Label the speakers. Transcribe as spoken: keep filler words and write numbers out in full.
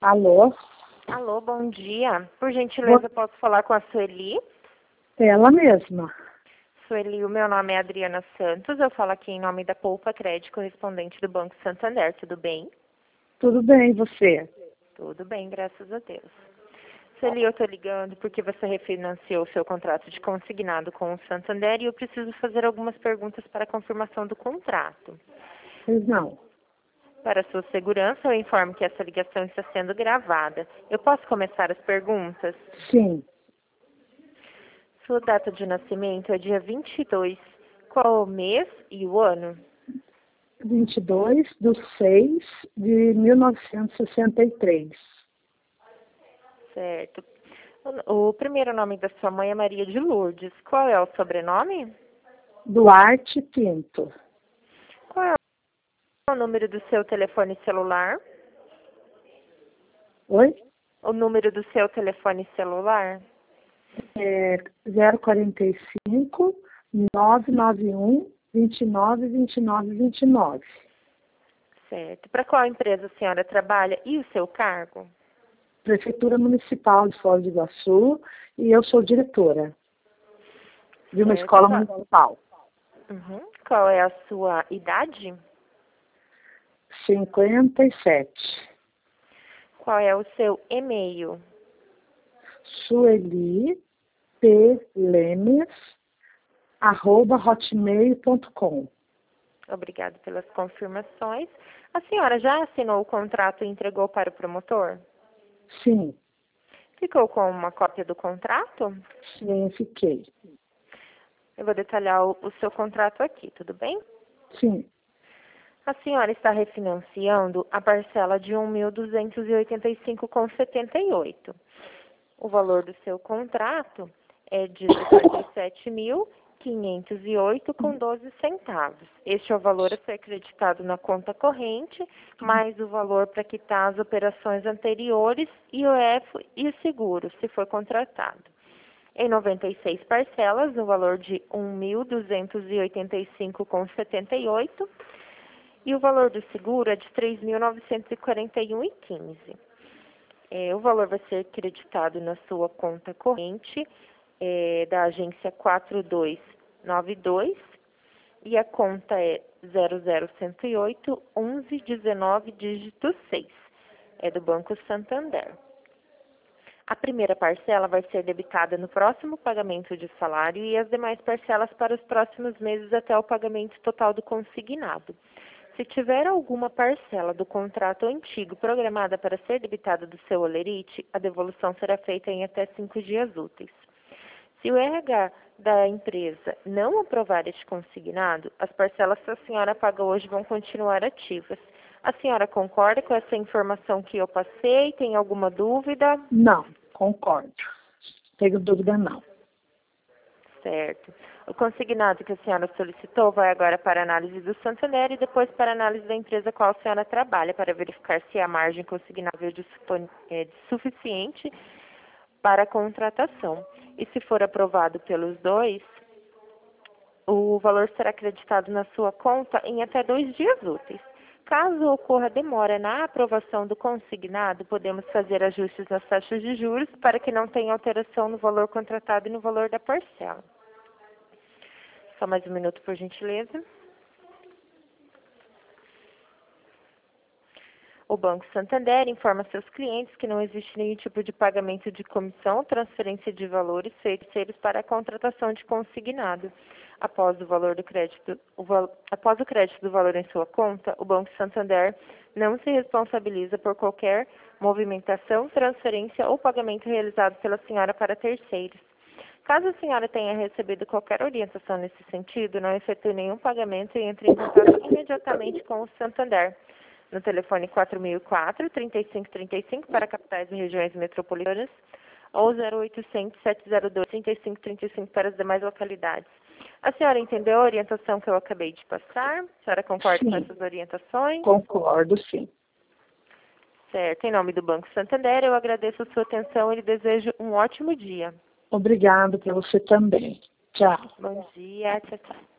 Speaker 1: Alô?
Speaker 2: Alô, bom dia. Por gentileza,
Speaker 1: Bo-
Speaker 2: posso falar com a Sueli?
Speaker 1: Ela mesma.
Speaker 2: Sueli, o meu nome é Adriana Santos. Eu falo aqui em nome da Poupa Crédito, correspondente do Banco Santander. Tudo bem?
Speaker 1: Tudo bem, e você?
Speaker 2: Tudo bem, graças a Deus. Sueli, eu estou ligando porque você refinanciou o seu contrato de consignado com o Santander e eu preciso fazer algumas perguntas para a confirmação do contrato.
Speaker 1: Pois não.
Speaker 2: Para sua segurança, eu informo que essa ligação está sendo gravada. Eu posso começar as perguntas?
Speaker 1: Sim.
Speaker 2: Sua data de nascimento é dia vinte e dois. Qual o mês e o ano?
Speaker 1: vinte e dois de seis de mil novecentos e sessenta e três.
Speaker 2: Certo. O o primeiro nome da sua mãe é Maria de Lourdes. Qual é o sobrenome?
Speaker 1: Duarte Pinto.
Speaker 2: Qual é o número do seu telefone celular?
Speaker 1: Oi?
Speaker 2: O número do seu telefone celular?
Speaker 1: É zero quarenta e cinco, nove nove um, vinte e nove, vinte e nove, vinte e nove.
Speaker 2: Certo. Para qual empresa a senhora trabalha e o seu cargo?
Speaker 1: Prefeitura Municipal de Foz do Iguaçu e eu sou diretora de uma
Speaker 2: Certo.
Speaker 1: escola
Speaker 2: Qual,
Speaker 1: municipal.
Speaker 2: uhum. Qual é a sua idade?
Speaker 1: cinquenta e sete.
Speaker 2: Qual é o seu e-mail?
Speaker 1: Sueli P. Lemes, arroba hotmail ponto com.
Speaker 2: Obrigada pelas confirmações. A senhora já assinou o contrato e entregou para o promotor?
Speaker 1: Sim,
Speaker 2: Ficou com uma cópia do contrato?
Speaker 1: sim, fiquei.
Speaker 2: Eu vou detalhar o, o seu contrato aqui, tudo bem?
Speaker 1: Sim,
Speaker 2: A senhora está refinanciando a parcela de um mil duzentos e oitenta e cinco vírgula setenta e oito. O valor do seu contrato é de cinquenta e sete mil quinhentos e oito vírgula doze centavos. Este é o valor a ser acreditado na conta corrente, mais o valor para quitar as operações anteriores, I O F e o seguro, se for contratado. Em noventa e seis parcelas, no valor de um mil duzentos e oitenta e cinco vírgula setenta e oito, e o valor do seguro é de três mil novecentos e quarenta e um vírgula quinze. É, o valor vai ser creditado na sua conta corrente é, da agência quatro dois nove dois e a conta é zero zero cento e oito, onze, dezenove, dígito seis. É do Banco Santander. A primeira parcela vai ser debitada no próximo pagamento de salário e as demais parcelas para os próximos meses até o pagamento total do consignado. Se tiver alguma parcela do contrato antigo programada para ser debitada do seu holerite, a devolução será feita em até cinco dias úteis. Se o R H da empresa não aprovar este consignado, as parcelas que a senhora paga hoje vão continuar ativas. A senhora concorda com essa informação que eu passei? Tem alguma dúvida?
Speaker 1: não, concordo. Tenho dúvida não.
Speaker 2: Certo. O consignado que a senhora solicitou vai agora para análise do Santander e depois para análise da empresa a qual a senhora trabalha, para verificar se a margem consignável é de supo- é de suficiente para a contratação. E se for aprovado pelos dois, o valor será acreditado na sua conta em até dois dias úteis. Caso ocorra demora na aprovação do consignado, podemos fazer ajustes nas taxas de juros para que não tenha alteração no valor contratado e no valor da parcela. Só mais um minuto, por gentileza. O Banco Santander informa seus clientes que não existe nenhum tipo de pagamento de comissão ou transferência de valores feitos para a contratação de consignado. Após o valor do crédito, o val, após o crédito do valor em sua conta, o Banco Santander não se responsabiliza por qualquer movimentação, transferência ou pagamento realizado pela senhora para terceiros. Caso a senhora tenha recebido qualquer orientação nesse sentido, não efetue nenhum pagamento e entre em contato imediatamente com o Santander no telefone quatro mil e quatro, trinta e cinco trinta e cinco para capitais e regiões metropolitanas ou zero oitocentos, sete zero dois, trinta e cinco trinta e cinco para as demais localidades. A senhora entendeu a orientação que eu acabei de passar? A senhora concorda
Speaker 1: Sim,
Speaker 2: com essas orientações?
Speaker 1: concordo, sim.
Speaker 2: Certo. Em nome do Banco Santander, eu agradeço a sua atenção e lhe desejo um ótimo dia.
Speaker 1: Obrigado para você também. Tchau.
Speaker 2: Bom dia. Tchau, tchau.